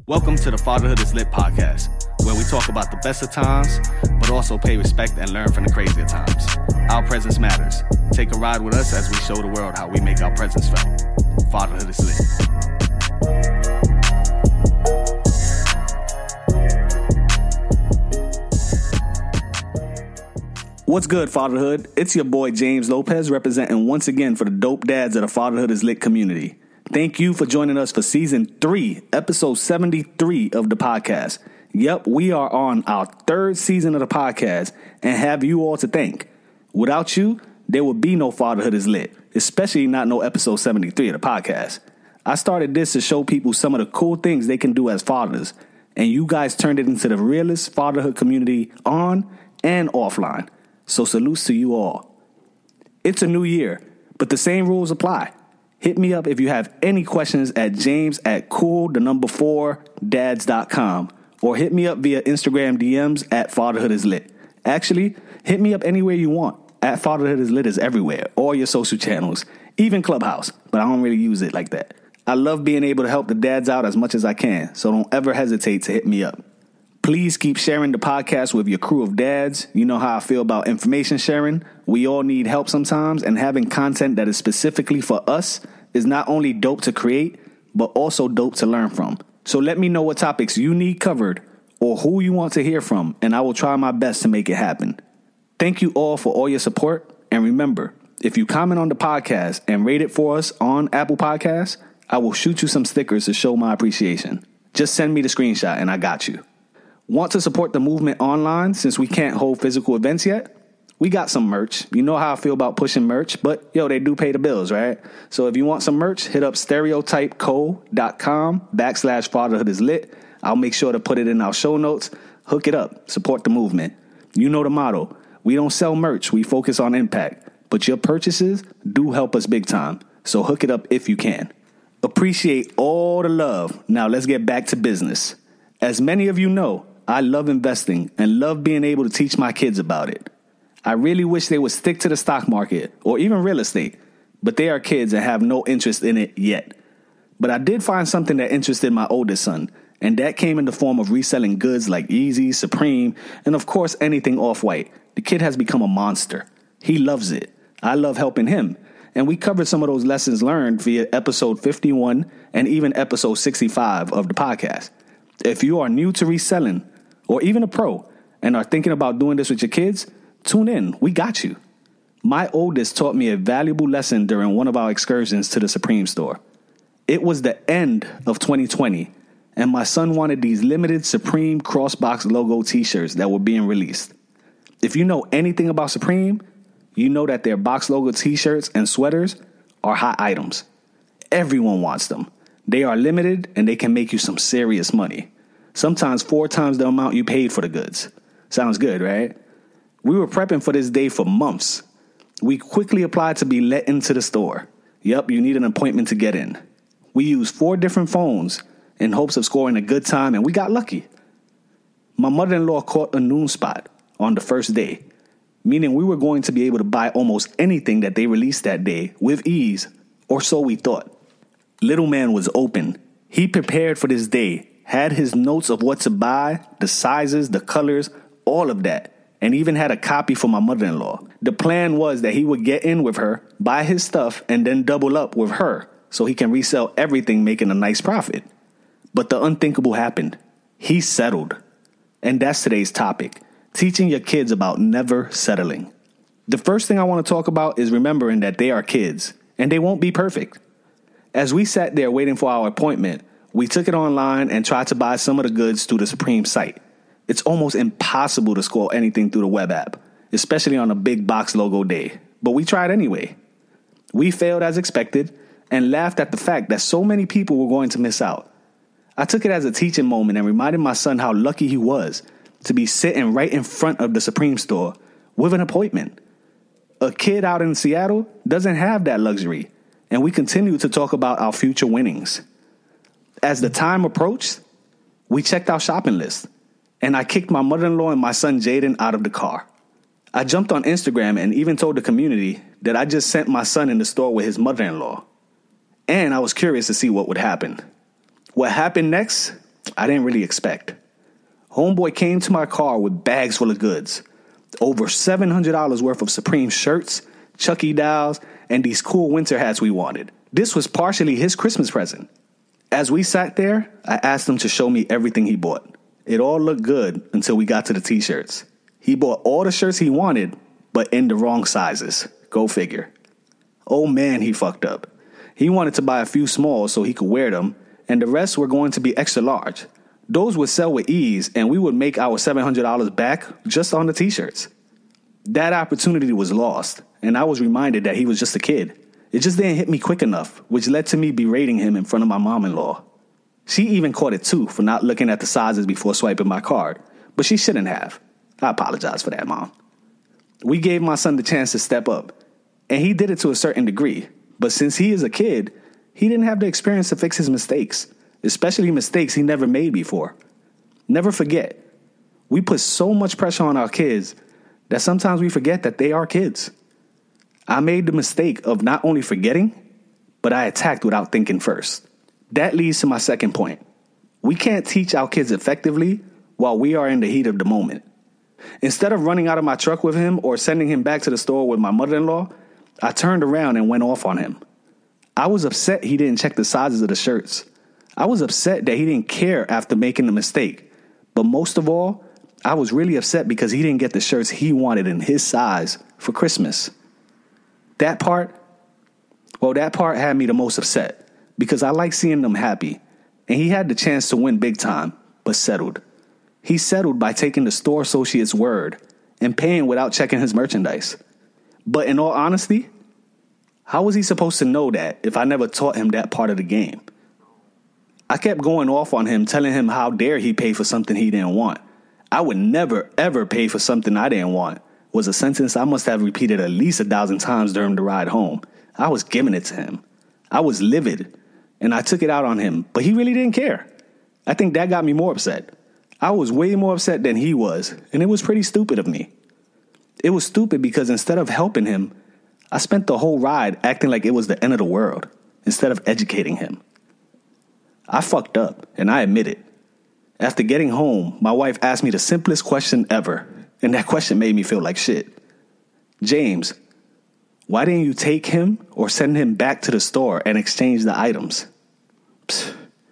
Welcome to the Fatherhood is Lit podcast, where we talk about the best of times, but also pay respect and learn from the crazier times. Our presence matters. Take a ride with us as we show the world how we make our presence felt. Fatherhood is Lit. What's good, Fatherhood? It's your boy James Lopez representing once again for the dope dads of the Fatherhood is Lit community. Thank you for joining us for Season 3, Episode 73 of the podcast. Yep, we are on our third season of the podcast and have you all to thank. Without you, there would be no Fatherhood is Lit, especially not no Episode 73 of the podcast. I started this to show people some of the cool things they can do as fathers, and you guys turned it into the realest fatherhood community on and offline. So salutes to you all. It's a new year, but the same rules apply. Hit me up if you have any questions at james@cool4dads.com or hit me up via Instagram DMs at fatherhoodislit. Actually, hit me up anywhere you want. At Fatherhood is Lit is everywhere, all your social channels, even Clubhouse, but I don't really use it like that. I love being able to help the dads out as much as I can, so don't ever hesitate to hit me up. Please keep sharing the podcast with your crew of dads. You know how I feel about information sharing. We all need help sometimes, and having content that is specifically for us is not only dope to create, but also dope to learn from. So let me know what topics you need covered or who you want to hear from, and I will try my best to make it happen. Thank you all for all your support. And remember, if you comment on the podcast and rate it for us on Apple Podcasts, I will shoot you some stickers to show my appreciation. Just send me the screenshot and I got you. Want to support the movement online since we can't hold physical events yet? We got some merch. You know how I feel about pushing merch, but they do pay the bills, right? So if you want some merch, hit up stereotypeco.com/fatherhoodislit. I'll make sure to put it in our show notes. Hook it up. Support the movement. You know the motto. We don't sell merch. We focus on impact. But your purchases do help us big time. So hook it up if you can. Appreciate all the love. Now let's get back to business. As many of you know, I love investing and love being able to teach my kids about it. I really wish they would stick to the stock market or even real estate, but they are kids and have no interest in it yet. But I did find something that interested my oldest son, and that came in the form of reselling goods like Yeezy, Supreme, and of course anything Off-White. The kid has become a monster. He loves it. I love helping him. And we covered some of those lessons learned via episode 51 and even episode 65 of the podcast. If you are new to reselling or even a pro and are thinking about doing this with your kids, tune in. We got you. My oldest taught me a valuable lesson during one of our excursions to the Supreme store. It was the end of 2020, and my son wanted these limited Supreme Crossbox logo t-shirts that were being released. If you know anything about Supreme, you know that their box logo t-shirts and sweaters are hot items. Everyone wants them. They are limited, and they can make you some serious money. Sometimes 4 times the amount you paid for the goods. Sounds good, right? We were prepping for this day for months. We quickly applied to be let into the store. Yep, you need an appointment to get in. We used 4 different phones in hopes of scoring a good time, and we got lucky. My mother-in-law caught a noon spot on the first day, meaning we were going to be able to buy almost anything that they released that day with ease, or so we thought. Little man was open. He prepared for this day, had his notes of what to buy, the sizes, the colors, all of that, and even had a copy for my mother-in-law. The plan was that he would get in with her, buy his stuff, and then double up with her so he can resell everything, making a nice profit. But the unthinkable happened. He settled. And that's today's topic, teaching your kids about never settling. The first thing I want to talk about is remembering that they are kids, and they won't be perfect. As we sat there waiting for our appointment, we took it online and tried to buy some of the goods through the Supreme site. It's almost impossible to score anything through the web app, especially on a big box logo day. But we tried anyway. We failed as expected and laughed at the fact that so many people were going to miss out. I took it as a teaching moment and reminded my son how lucky he was to be sitting right in front of the Supreme store with an appointment. A kid out in Seattle doesn't have that luxury, and we continued to talk about our future winnings. As the time approached, we checked our shopping list, and I kicked my mother-in-law and my son Jaden out of the car. I jumped on Instagram and even told the community that I just sent my son in the store with his mother-in-law. And I was curious to see what would happen. What happened next I didn't really expect. Homeboy came to my car with bags full of goods. Over $700 worth of Supreme shirts, Chucky dolls, and these cool winter hats we wanted. This was partially his Christmas present. As we sat there, I asked him to show me everything he bought. It all looked good until we got to the t-shirts. He bought all the shirts he wanted, but in the wrong sizes. Go figure. Oh man, he fucked up. He wanted to buy a few smalls so he could wear them, and the rest were going to be extra large. Those would sell with ease, and we would make our $700 back just on the t-shirts. That opportunity was lost, and I was reminded that he was just a kid. It just didn't hit me quick enough, which led to me berating him in front of my mom-in-law. She even caught it too for not looking at the sizes before swiping my card, but she shouldn't have. I apologize for that, Mom. We gave my son the chance to step up, and he did it to a certain degree, but since he is a kid, he didn't have the experience to fix his mistakes, especially mistakes he never made before. Never forget, we put so much pressure on our kids that sometimes we forget that they are kids. I made the mistake of not only forgetting, but I attacked without thinking first. That leads to my second point. We can't teach our kids effectively while we are in the heat of the moment. Instead of running out of my truck with him or sending him back to the store with my mother-in-law, I turned around and went off on him. I was upset he didn't check the sizes of the shirts. I was upset that he didn't care after making the mistake. But most of all, I was really upset because he didn't get the shirts he wanted in his size for Christmas. That part had me the most upset because I like seeing them happy. And he had the chance to win big time, but settled. He settled by taking the store associate's word and paying without checking his merchandise. But in all honesty, how was he supposed to know that if I never taught him that part of the game? I kept going off on him, telling him how dare he pay for something he didn't want. I would never, ever pay for something I didn't want, was a sentence I must have repeated at least 1,000 times during the ride home. I was giving it to him. I was livid, and I took it out on him, but he really didn't care. I think that got me more upset. I was way more upset than he was, and it was pretty stupid of me. It was stupid because instead of helping him, I spent the whole ride acting like it was the end of the world instead of educating him. I fucked up, and I admit it. After getting home, my wife asked me the simplest question ever, and that question made me feel like shit. James, why didn't you take him or send him back to the store and exchange the items? Psst.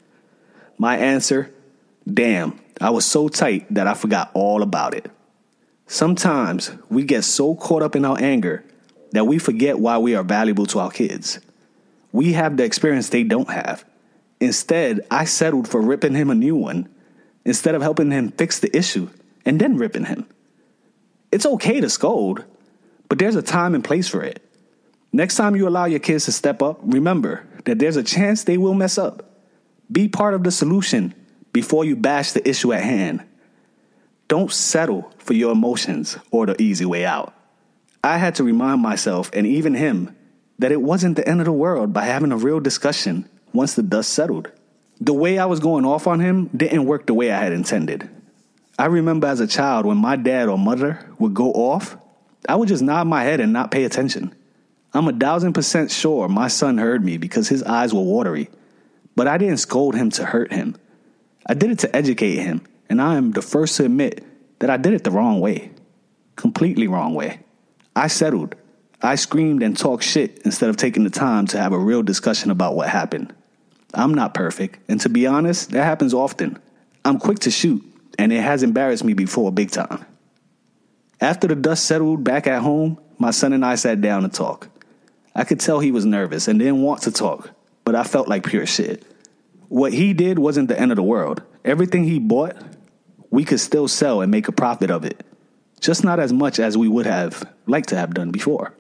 My answer, damn, I was so tight that I forgot all about it. Sometimes we get so caught up in our anger that we forget why we are valuable to our kids. We have the experience they don't have. Instead, I settled for ripping him a new one instead of helping him fix the issue and then ripping him. It's okay to scold, but there's a time and place for it. Next time you allow your kids to step up, remember that there's a chance they will mess up. Be part of the solution before you bash the issue at hand. Don't settle for your emotions or the easy way out. I had to remind myself and even him that it wasn't the end of the world by having a real discussion once the dust settled. The way I was going off on him didn't work the way I had intended. I remember as a child when my dad or mother would go off, I would just nod my head and not pay attention. I'm 1,000% sure my son heard me because his eyes were watery, but I didn't scold him to hurt him. I did it to educate him, and I am the first to admit that I did it the wrong way. Completely wrong way. I settled. I screamed and talked shit instead of taking the time to have a real discussion about what happened. I'm not perfect, and to be honest, that happens often. I'm quick to shoot, and it has embarrassed me before big time. After the dust settled back at home, my son and I sat down to talk. I could tell he was nervous and didn't want to talk, but I felt like pure shit. What he did wasn't the end of the world. Everything he bought, we could still sell and make a profit of it. Just not as much as we would have liked to have done before.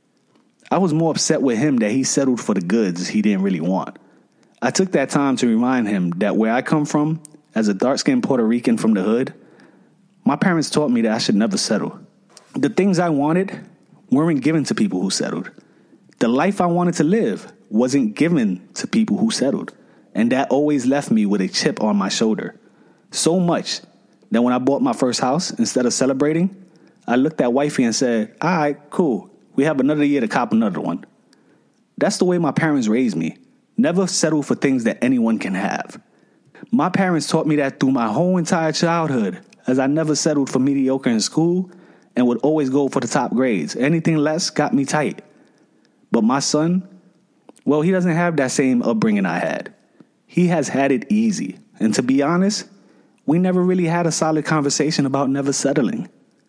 I was more upset with him that he settled for the goods he didn't really want. I took that time to remind him that where I come from, as a dark-skinned Puerto Rican from the hood, my parents taught me that I should never settle. The things I wanted weren't given to people who settled. The life I wanted to live wasn't given to people who settled. And that always left me with a chip on my shoulder. So much that when I bought my first house, instead of celebrating, I looked at wifey and said, all right, cool. We have another year to cop another one. That's the way my parents raised me. Never settle for things that anyone can have. My parents taught me that through my whole entire childhood, as I never settled for mediocre in school and would always go for the top grades. Anything less got me tight. But my son, well, he doesn't have that same upbringing I had. He has had it easy. And to be honest, we never really had a solid conversation about never settling.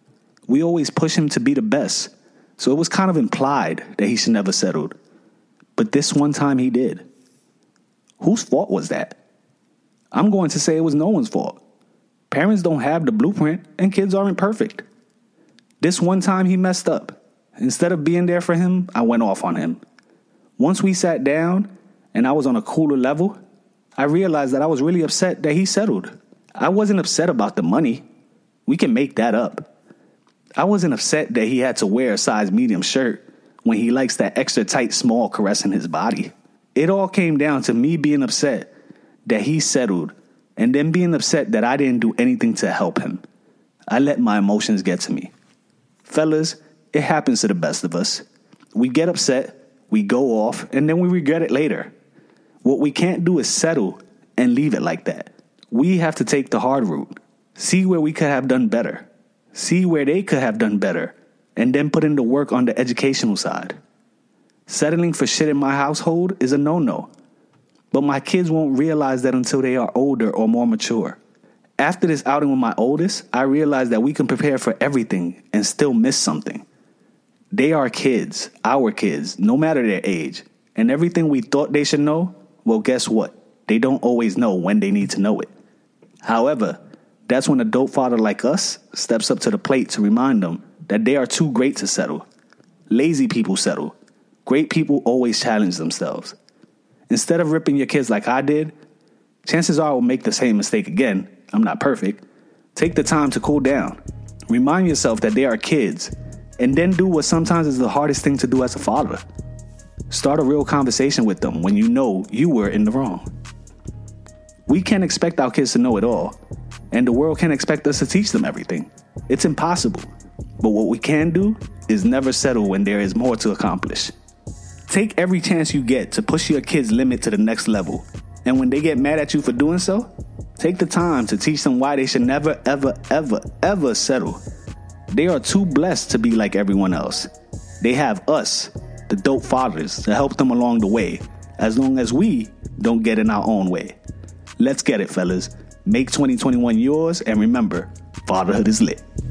We always push him to be the best, so it was kind of implied that he should never settled. But this one time he did. Whose fault was that? I'm going to say it was no one's fault. Parents don't have the blueprint, and kids aren't perfect. This one time he messed up. Instead of being there for him, I went off on him. Once we sat down and I was on a cooler level, I realized that I was really upset that he settled. I wasn't upset about the money. We can make that up. I wasn't upset that he had to wear a size medium shirt when he likes that extra tight small caressing his body. It all came down to me being upset that he settled and then being upset that I didn't do anything to help him. I let my emotions get to me. Fellas, it happens to the best of us. We get upset, we go off, and then we regret it later. What we can't do is settle and leave it like that. We have to take the hard route. See where we could have done better. See where they could have done better. And then put in the work on the educational side. Settling for shit in my household is a no-no. But my kids won't realize that until they are older or more mature. After this outing with my oldest, I realized that we can prepare for everything and still miss something. They are kids, our kids, no matter their age. And everything we thought they should know, well, guess what? They don't always know when they need to know it. However, that's when a dope father like us steps up to the plate to remind them that they are too great to settle. Lazy people settle. Great people always challenge themselves. Instead of ripping your kids like I did, chances are I will make the same mistake again. I'm not perfect. Take the time to cool down. Remind yourself that they are kids, and then do what sometimes is the hardest thing to do as a father. Start a real conversation with them when you know you were in the wrong. We can't expect our kids to know it all, and the world can't expect us to teach them everything. It's impossible. But what we can do is never settle when there is more to accomplish. Take every chance you get to push your kids' limit to the next level. And when they get mad at you for doing so, take the time to teach them why they should never, ever, ever, ever settle. They are too blessed to be like everyone else. They have us, the dope fathers, to help them along the way, as long as we don't get in our own way. Let's get it, fellas. Make 2021 yours, and remember, fatherhood is lit.